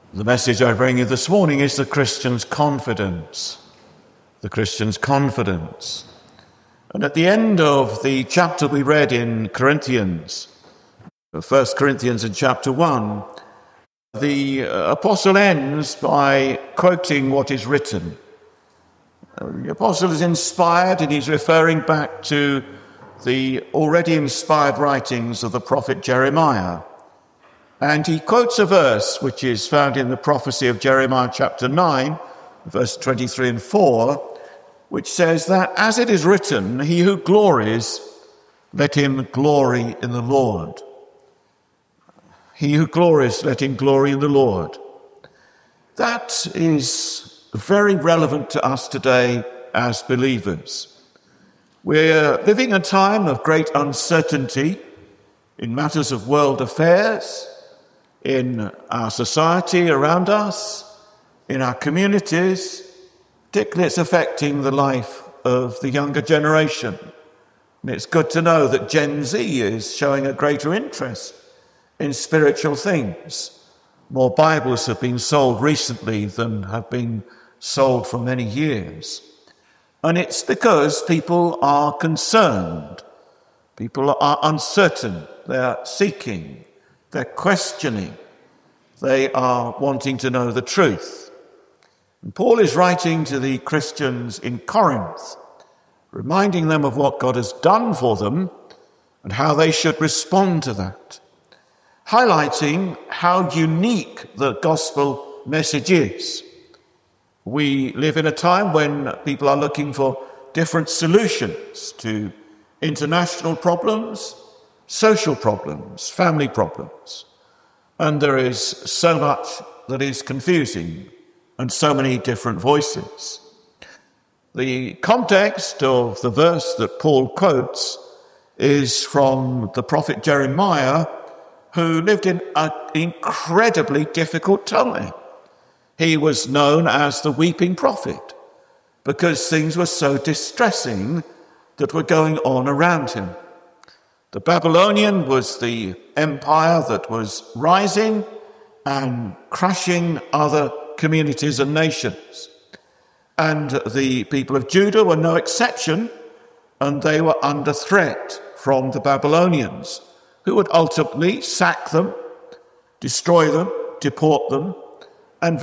The message I bring you this morning is the Christian's confidence. The Christian's confidence. And at the end of the chapter we read in Corinthians, 1 Corinthians in chapter 1, the apostle ends by quoting what is written. The apostle is inspired and he's referring back to the already inspired writings of the prophet Jeremiah. And he quotes a verse which is found in the prophecy of Jeremiah chapter 9, verse 23 and 4, which says that, as it is written, he who glories, let him glory in the Lord. He who glories, let him glory in the Lord. That is very relevant to us today as believers. We're living a time of great uncertainty in matters of world affairs, in our society around us, in our communities. Particularly it's affecting the life of the younger generation. And it's good to know that Gen Z is showing a greater interest in spiritual things. More Bibles have been sold recently than have been sold for many years. And it's because people are concerned. People are uncertain. They're seeking. They're questioning. They are wanting to know the truth. And Paul is writing to the Christians in Corinth, reminding them of what God has done for them and how they should respond to that, highlighting how unique the gospel message is. We live in a time when people are looking for different solutions to international problems, social problems, family problems. And there is so much that is confusing and so many different voices. The context of the verse that Paul quotes is from the prophet Jeremiah, who lived in an incredibly difficult time. He was known as the weeping prophet because things were so distressing that were going on around him. The Babylonian was the empire that was rising and crushing other communities and nations. And the people of Judah were no exception, and they were under threat from the Babylonians, who would ultimately sack them, destroy them, deport them, and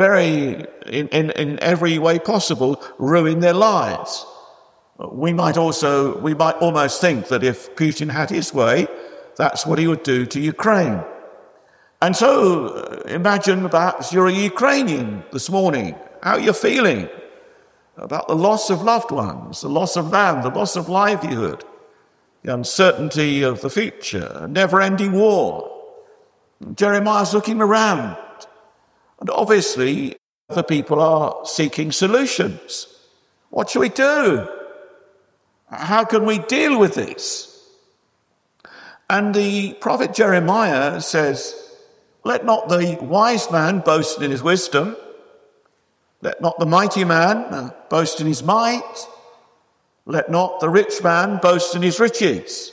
in every way possible, ruin their lives. We might almost think that if Putin had his way, that's what he would do to Ukraine. And so imagine perhaps you're a Ukrainian this morning, how you're feeling about the loss of loved ones, the loss of land, the loss of livelihood, the uncertainty of the future, a never-ending war. Jeremiah's looking around, and obviously the people are seeking solutions. What should we do? How can we deal with this? And the prophet Jeremiah says, let not the wise man boast in his wisdom. Let not the mighty man boast in his might. Let not the rich man boast in his riches.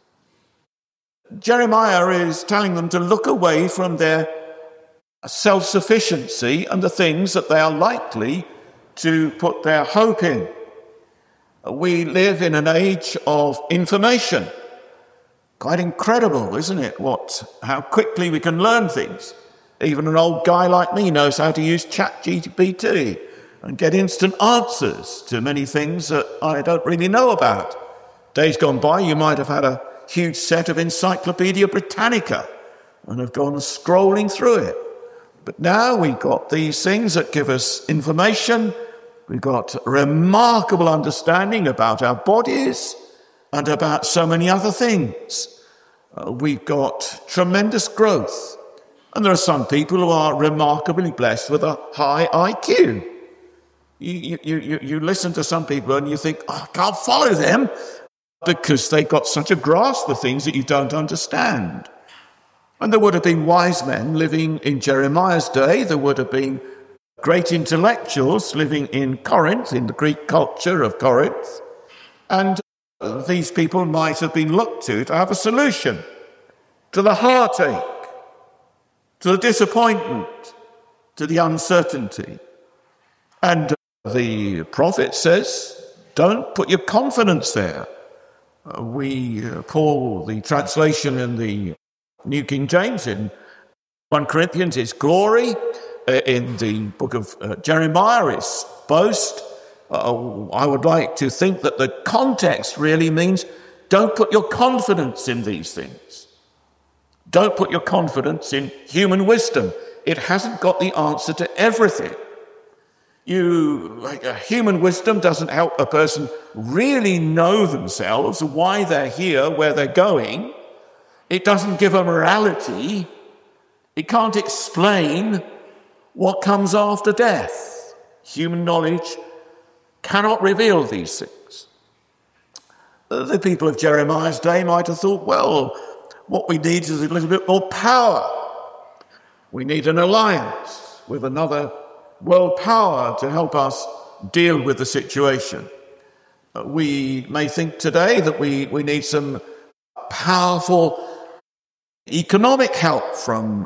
Jeremiah is telling them to look away from their self-sufficiency and the things that they are likely to put their hope in. We live in an age of information. Quite incredible, isn't it? How quickly we can learn things. Even an old guy like me knows how to use ChatGPT and get instant answers to many things that I don't really know about. Days gone by, you might have had a huge set of Encyclopedia Britannica and have gone scrolling through it. But now we've got these things that give us information. We've got remarkable understanding about our bodies and about so many other things. We've got tremendous growth. And there are some people who are remarkably blessed with a high IQ. You listen to some people and you think, I can't follow them because they've got such a grasp of things that you don't understand. And there would have been wise men living in Jeremiah's day. There would have been great intellectuals living in Corinth, in the Greek culture of Corinth. And these people might have been looked to have a solution to the heartache, to the disappointment, to the uncertainty. And the prophet says, don't put your confidence there. Paul, the translation in the New King James in 1 Corinthians is glory. In the book of Jeremiah is boast. I would like to think that the context really means don't put your confidence in these things. Don't put your confidence in human wisdom. It hasn't got the answer to everything. Human wisdom doesn't help a person really know themselves, why they're here, where they're going. It doesn't give a morality. It can't explain what comes after death. Human knowledge cannot reveal these things. The people of Jeremiah's day might have thought, well, what we need is a little bit more power. We need an alliance with another world power to help us deal with the situation. We may think today that we need some powerful economic help from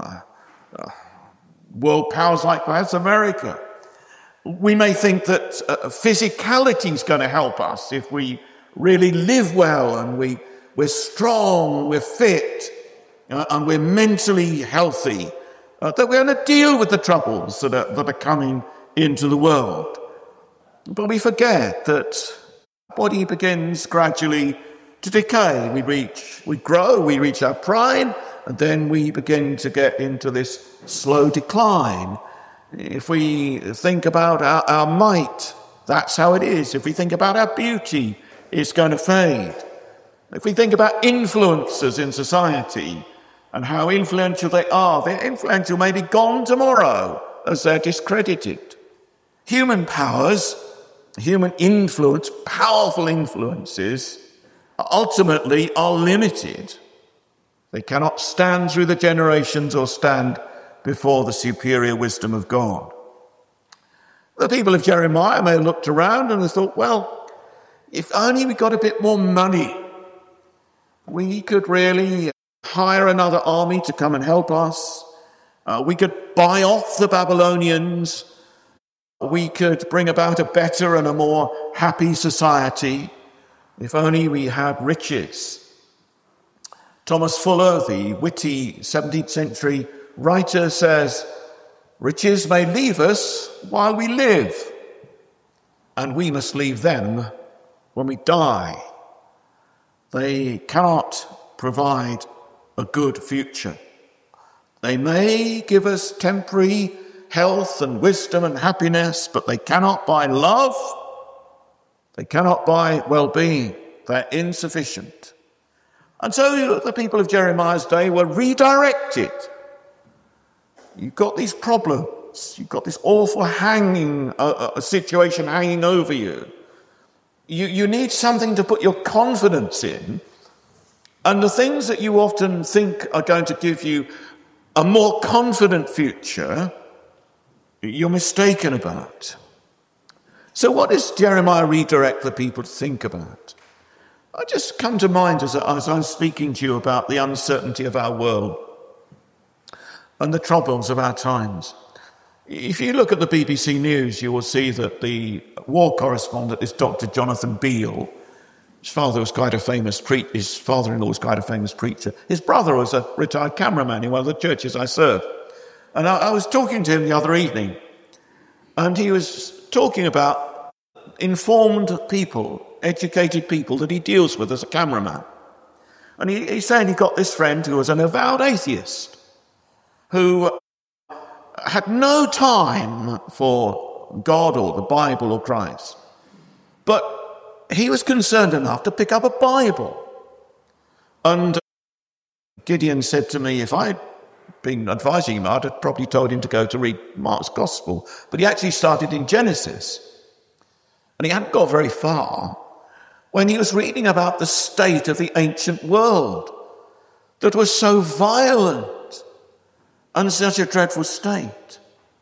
world powers like perhaps America. We may think that physicality is going to help us if we really live well and we're strong, we're fit, and we're mentally healthy, that we're going to deal with the troubles that are coming into the world. But we forget that the body begins gradually to decay. We grow, we reach our prime, and then we begin to get into this slow decline. If we think about our might, that's how it is. If we think about our beauty, it's going to fade. If we think about influencers in society and how influential they are, their influential may be gone tomorrow as they're discredited. Human powers, human influence, powerful influences, ultimately are limited. They cannot stand through the generations or stand before the superior wisdom of God. The people of Jeremiah may have looked around and have thought, well, if only we got a bit more money, we could really hire another army to come and help us. We could buy off the Babylonians. We could bring about a better and a more happy society if only we had riches. Thomas Fuller, the witty 17th century writer, says, riches may leave us while we live, and we must leave them when we die. They cannot provide a good future. They may give us temporary health and wisdom and happiness, but they cannot buy love. They cannot buy well-being. They're insufficient. And so the people of Jeremiah's day were redirected. You've got these problems. You've got this awful situation hanging over you. You need something to put your confidence in. And the things that you often think are going to give you a more confident future, you're mistaken about. So what does Jeremiah redirect the people to think about? I just come to mind as I'm speaking to you about the uncertainty of our world and the troubles of our times. If you look at the BBC News, you will see that the war correspondent is Dr. Jonathan Beale. His father-in-law was quite a famous preacher. His brother was a retired cameraman in one of the churches I serve. And I was talking to him the other evening, and he was talking about informed people, educated people that he deals with as a cameraman. And he's saying he got this friend who was an avowed atheist, who had no time for God or the Bible or Christ. But he was concerned enough to pick up a Bible. And Gideon said to me, if I'd been advising him, I'd have probably told him to go to read Mark's Gospel. But he actually started in Genesis. And he hadn't got very far when he was reading about the state of the ancient world that was so violent and such a dreadful state.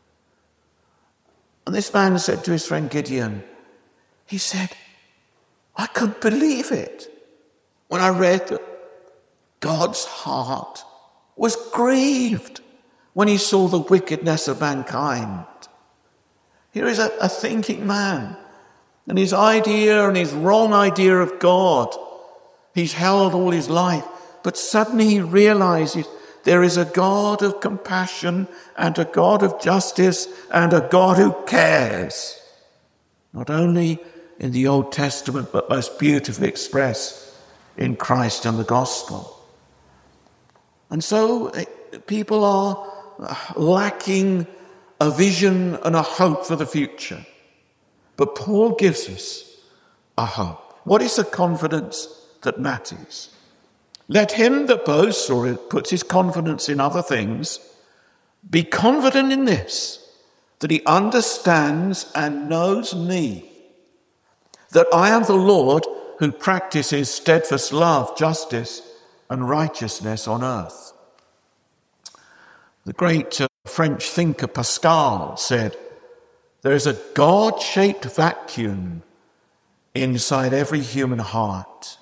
And this man said to his friend Gideon, he said, I couldn't believe it when I read that God's heart was grieved when he saw the wickedness of mankind. Here is a thinking man, and his idea and his wrong idea of God, he's held all his life. But suddenly he realizes there is a God of compassion and a God of justice and a God who cares. Not only in the Old Testament, but most beautifully expressed in Christ and the gospel. And so people are lacking a vision and a hope for the future. But Paul gives us a hope. What is the confidence that matters? Let him that boasts or puts his confidence in other things be confident in this, that he understands and knows me, that I am the Lord who practices steadfast love, justice, and righteousness on earth. The great French thinker Pascal said, there is a God-shaped vacuum inside every human heart.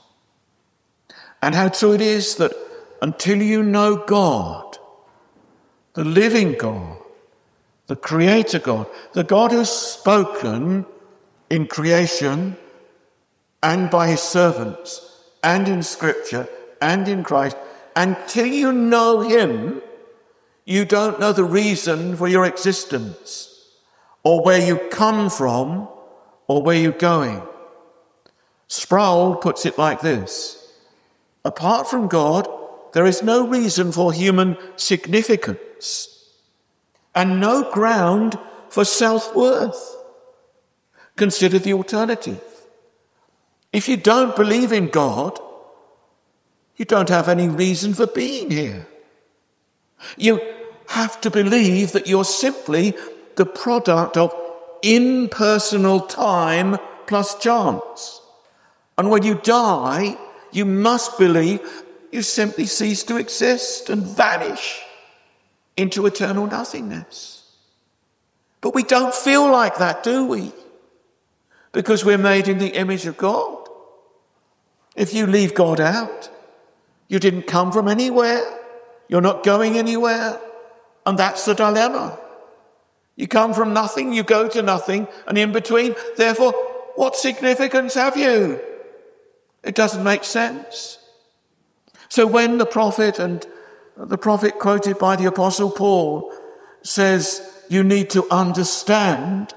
And how true it is that until you know God, the living God, the Creator God, the God who's spoken in creation and by his servants and in Scripture and in Christ, until you know him, you don't know the reason for your existence or where you come from or where you're going. Sproul puts it like this: apart from God, there is no reason for human significance and no ground for self-worth. Consider the alternative. If you don't believe in God, you don't have any reason for being here. You have to believe that you're simply the product of impersonal time plus chance. And when you die, you must believe you simply cease to exist and vanish into eternal nothingness. But we don't feel like that, do we? Because we're made in the image of God. If you leave God out, you didn't come from anywhere. You're not going anywhere. And that's the dilemma. You come from nothing, you go to nothing, and in between, therefore, what significance have you? It doesn't make sense. So when the prophet quoted by the Apostle Paul says, you need to understand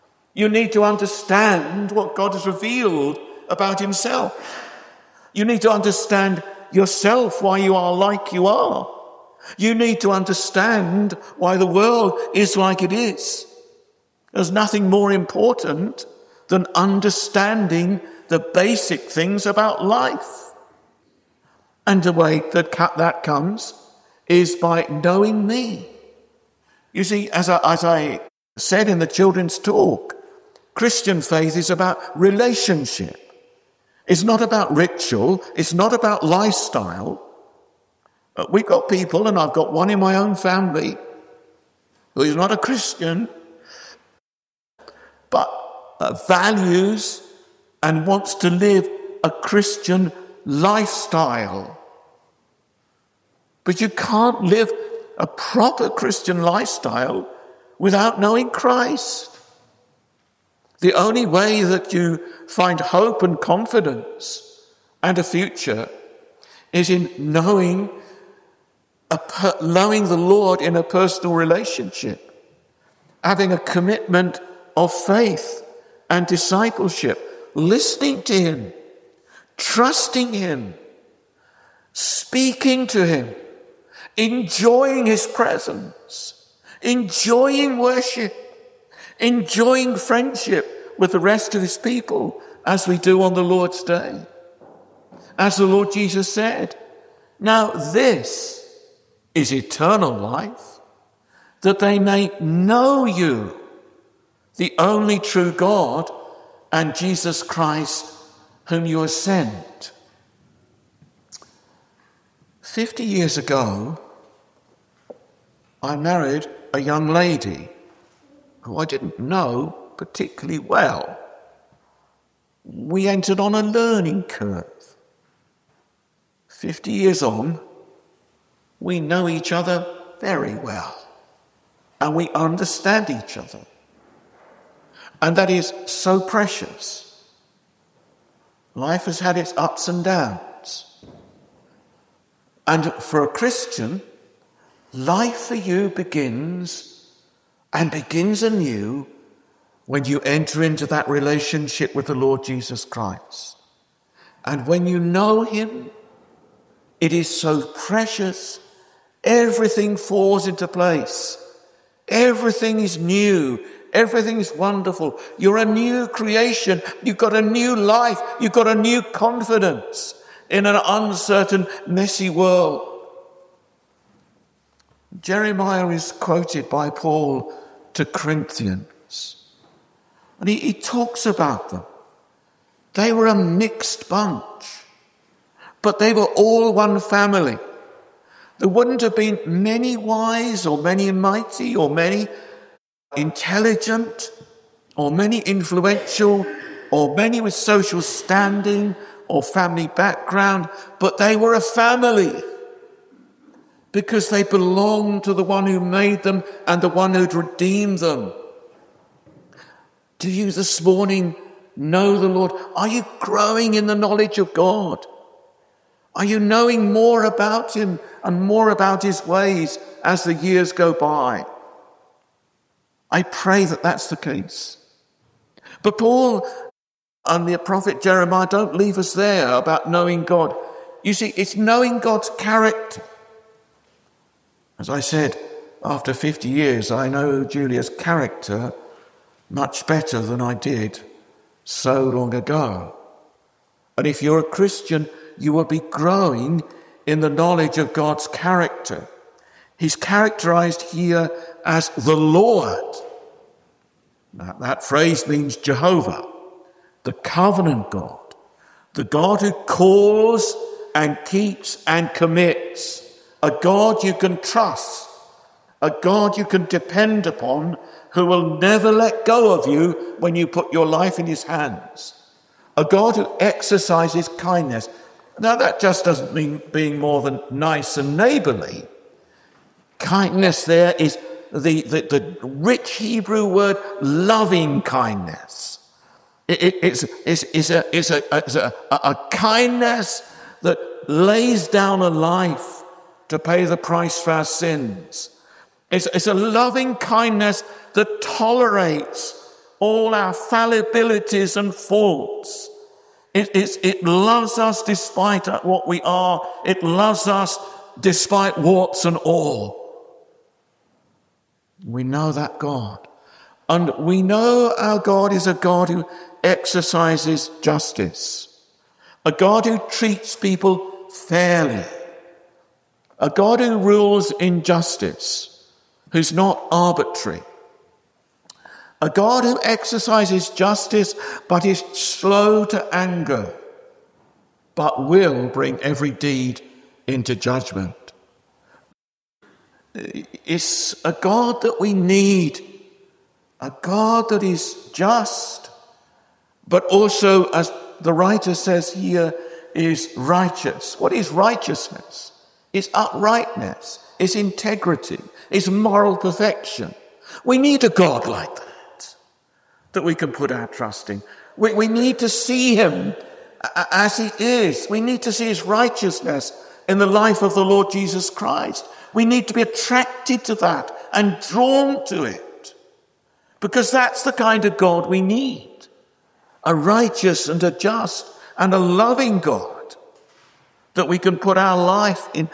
what God has revealed about himself. You need to understand yourself, why you are like you are. You need to understand why the world is like it is. There's nothing more important than understanding the basic things about life. And the way that comes is by knowing me. You see, as I said in the children's talk, Christian faith is about relationship. It's not about ritual. It's not about lifestyle. We've got people, and I've got one in my own family, who is not a Christian, but values and wants to live a Christian lifestyle. But you can't live a proper Christian lifestyle without knowing Christ. The only way that you find hope and confidence and a future is in knowing the Lord in a personal relationship, having a commitment of faith and discipleship, listening to him, trusting him, speaking to him, enjoying his presence, enjoying worship, enjoying friendship with the rest of his people as we do on the Lord's Day. As the Lord Jesus said, now this is eternal life, that they may know you, the only true God, and Jesus Christ, whom you have sent. 50 years ago, I married a young lady who I didn't know particularly well. We entered on a learning curve. 50 years on, we know each other very well. and we understand each other. And that is so precious. Life has had its ups and downs. And for a Christian, life for you begins anew when you enter into that relationship with the Lord Jesus Christ. And when you know him, it is so precious. Everything falls into place. Everything is new. Everything is wonderful. You're a new creation. You've got a new life. You've got a new confidence in an uncertain, messy world. Jeremiah is quoted by Paul to Corinthians. And he talks about them. They were a mixed bunch, but they were all one family. There wouldn't have been many wise or many mighty or many intelligent or many influential or many with social standing or family background, but they were a family because they belonged to the one who made them and the one who'd redeemed them. Do you this morning know the Lord? Are you growing in the knowledge of God? Are you knowing more about him and more about his ways as the years go by? I pray that that's the case. But Paul and the prophet Jeremiah don't leave us there about knowing God. You see, it's knowing God's character. As I said, after 50 years, I know Julia's character much better than I did so long ago. And if you're a Christian, you will be growing in the knowledge of God's character. He's characterized here as the Lord. Now, that phrase means Jehovah, the covenant God, the God who calls and keeps and commits, a God you can trust, a God you can depend upon, who will never let go of you when you put your life in his hands, a God who exercises kindness. Now, that just doesn't mean being more than nice and neighbourly. Kindness there is the rich Hebrew word loving kindness. It's a kindness that lays down a life to pay the price for our sins. It's a loving kindness that tolerates all our fallibilities and faults. It loves us despite what we are. It loves us despite warts and all. We know that God. And we know our God is a God who exercises justice. A God who treats people fairly. A God who rules in justice, who's not arbitrary. A God who exercises justice but is slow to anger, but will bring every deed into judgment. It's a God that we need, a God that is just, but also, as the writer says here, is righteous. What is righteousness? It's uprightness, it's integrity, it's moral perfection. We need a God like that we can put our trust in. We need to see him as he is. We need to see his righteousness in the life of the Lord Jesus Christ. We need to be attracted to that and drawn to it, because that's the kind of God we need. A righteous and a just and a loving God that we can put our life in.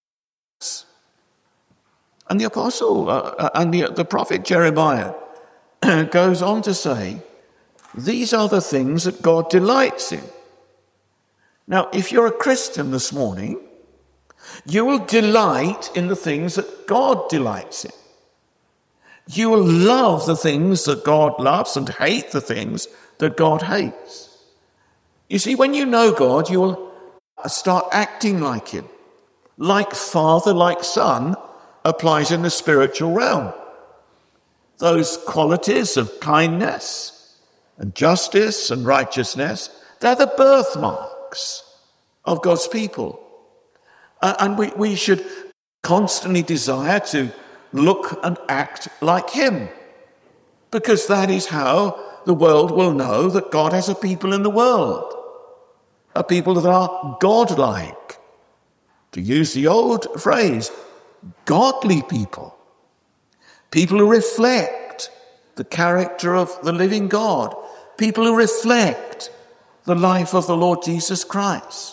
And the apostle and the prophet Jeremiah goes on to say, these are the things that God delights in. Now, if you're a Christian this morning, you will delight in the things that God delights in. You will love the things that God loves and hate the things that God hates. You see, when you know God, you will start acting like him. Like Father, like Son applies in the spiritual realm. Those qualities of kindness and justice and righteousness, they're the birthmarks of God's people. And we should constantly desire to look and act like him, because that is how the world will know that God has a people in the world, a people that are godlike. To use the old phrase, godly people. People who reflect the character of the living God. People who reflect the life of the Lord Jesus Christ.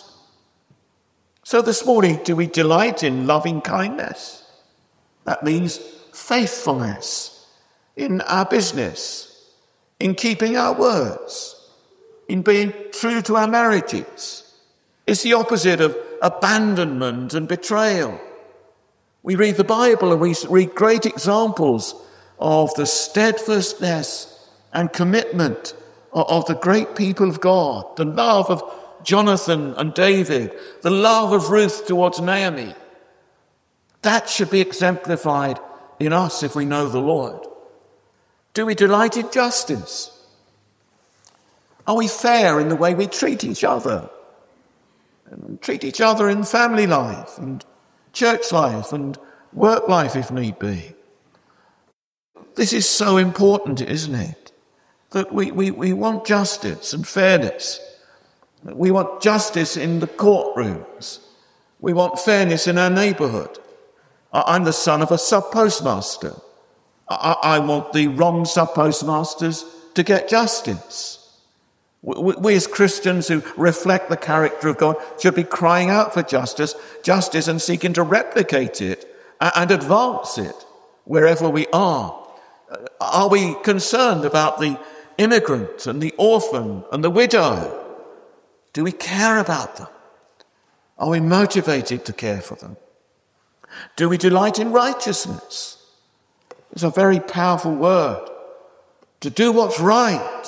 So this morning, do we delight in loving kindness? That means faithfulness in our business, in keeping our words, in being true to our marriages. It's the opposite of abandonment and betrayal. We read the Bible and we read great examples of the steadfastness and commitment of the great people of God, the love of Jonathan and David, the love of Ruth towards Naomi. That should be exemplified in us if we know the Lord. Do we delight in justice? Are we fair in the way we treat each other? And treat each other in family life and church life and work life if need be. This is so important, isn't it? That we want justice and fairness. We want justice in the courtrooms. We want fairness in our neighbourhood. I'm the son of a sub-postmaster. I want the wrong sub-postmasters to get justice. We as Christians who reflect the character of God should be crying out for justice and seeking to replicate it and advance it wherever we are. Are we concerned about the immigrant and the orphan and the widow? Do we care about them? Are we motivated to care for them? Do we delight in righteousness? It's a very powerful word. To do what's right.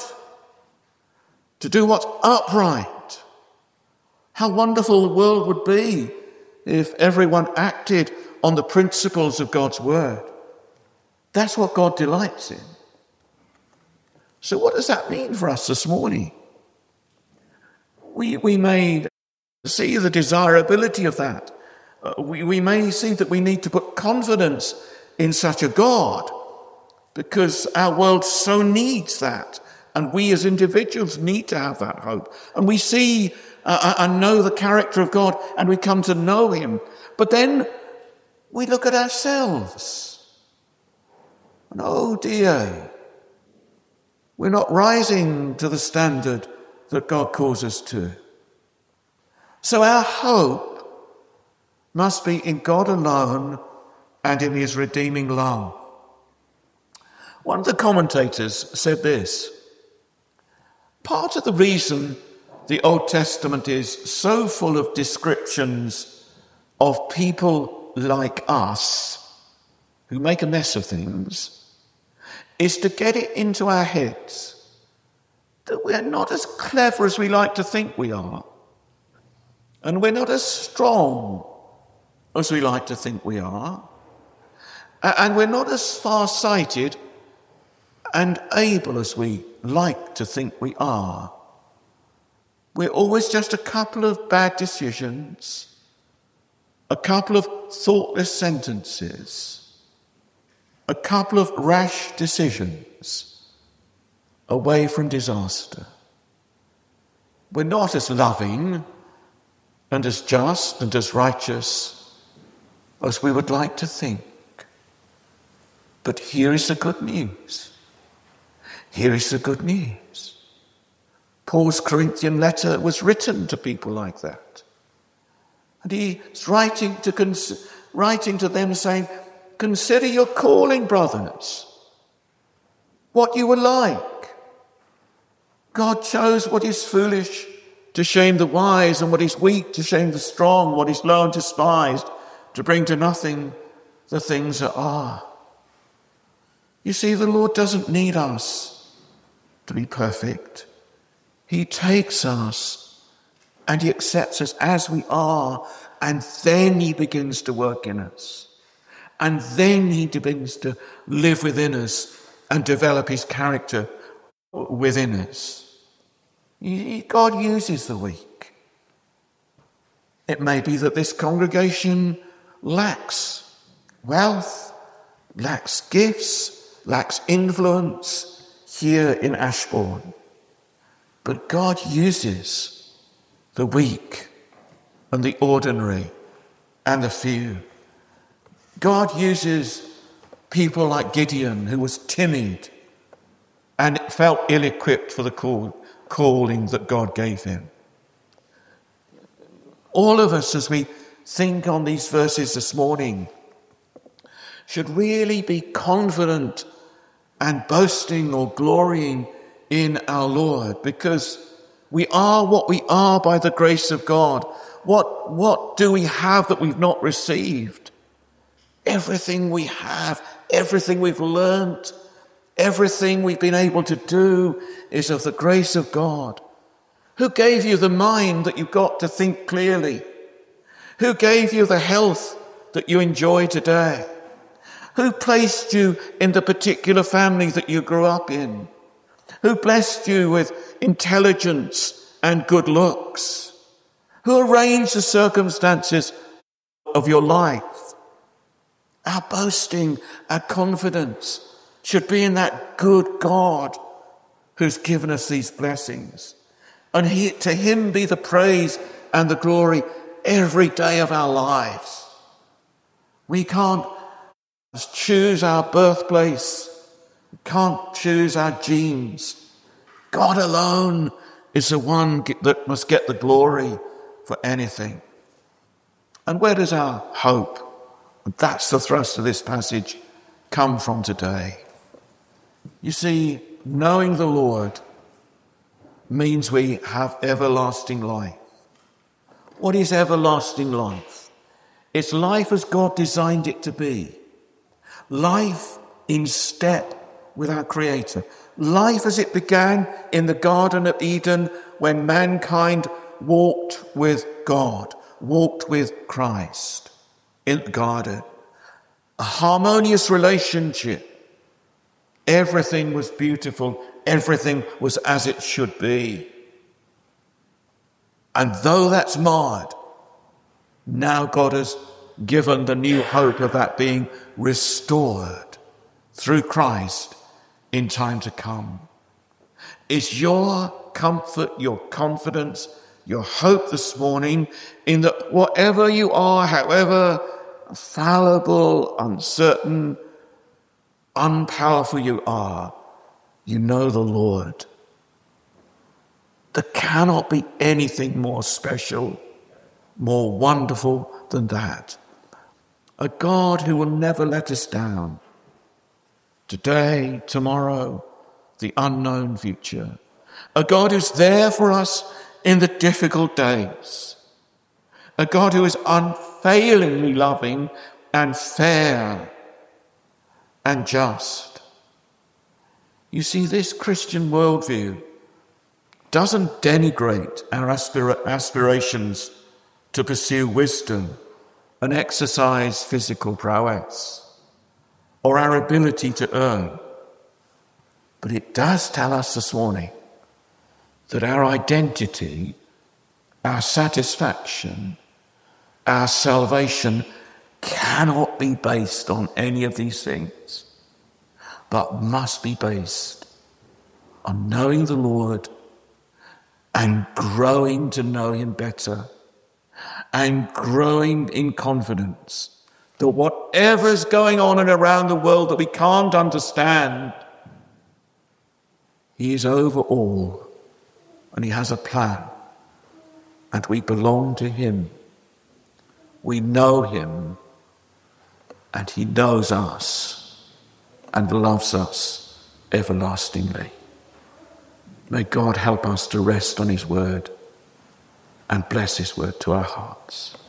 To do what's upright. How wonderful the world would be if everyone acted on the principles of God's word. That's what God delights in. So what does that mean for us this morning? We may see the desirability of that. We may see that we need to put confidence in such a God because our world so needs that. And we as individuals need to have that hope. And we see and know the character of God and we come to know him. But then we look at ourselves. And oh dear, we're not rising to the standard that God calls us to. So our hope must be in God alone and in his redeeming love. One of the commentators said this: part of the reason the Old Testament is so full of descriptions of people like us who make a mess of things is to get it into our heads that we're not as clever as we like to think we are, and we're not as strong as we like to think we are, and we're not as far-sighted and able as we like to think we are. We're always just a couple of bad decisions, a couple of thoughtless sentences, a couple of rash decisions away from disaster. We're not as loving and as just and as righteous as we would like to think. But here is the good news. Here is the good news. Paul's Corinthian letter was written to people like that. And he's writing to them saying, consider your calling, brothers, what you were like. God chose what is foolish to shame the wise, and what is weak to shame the strong, what is low and despised to bring to nothing the things that are. You see, the Lord doesn't need us to be perfect. He takes us and he accepts us as we are, and then he begins to work in us. And then he begins to live within us and develop his character within us. God uses the weak. It may be that this congregation lacks wealth lacks gifts, lacks influence here in Ashbourne. But God uses the weak and the ordinary and the few. God uses people like Gideon, who was timid and felt ill-equipped for the calling that God gave him. All of us, as we think on these verses this morning, should really be confident and boasting or glorying in our Lord, because we are what we are by the grace of God. What do we have that we've not received? Everything we have, everything we've learnt, everything we've been able to do is of the grace of God. Who gave you the mind that you've got to think clearly? Who gave you the health that you enjoy today? Who placed you in the particular family that you grew up in? Who blessed you with intelligence and good looks? Who arranged the circumstances of your life? Our boasting, our confidence should be in that good God who's given us these blessings. And to him be the praise and the glory every day of our lives. We can't choose our birthplace. We can't choose our genes. God alone is the one that must get the glory for anything. And where does our hope, and that's the thrust of this passage, come from today? You see, knowing the Lord means we have everlasting life. What is everlasting life? It's life as God designed it to be. Life in step with our Creator. Life as it began in the Garden of Eden when mankind walked with God, walked with Christ in the garden. A harmonious relationship. Everything was beautiful. Everything was as it should be. And though that's marred, now God has given the new hope of that being restored through Christ in time to come. Is your comfort, your confidence, your hope this morning in that whatever you are, however fallible, uncertain, unpowerful you are, you know the Lord? There cannot be anything more special, more wonderful than that. A God who will never let us down. Today, tomorrow, the unknown future. A God who's there for us in the difficult days. A God who is unfailingly loving and fair and just. You see, this Christian worldview doesn't denigrate our aspirations to pursue wisdom and exercise physical prowess or our ability to earn. But it does tell us this morning that our identity, our satisfaction, our salvation cannot be based on any of these things, but must be based on knowing the Lord and growing to know him better and growing in confidence that whatever's going on and around the world that we can't understand, he is over all and he has a plan and we belong to him. We know him and he knows us and loves us everlastingly. May God help us to rest on his word and bless his word to our hearts.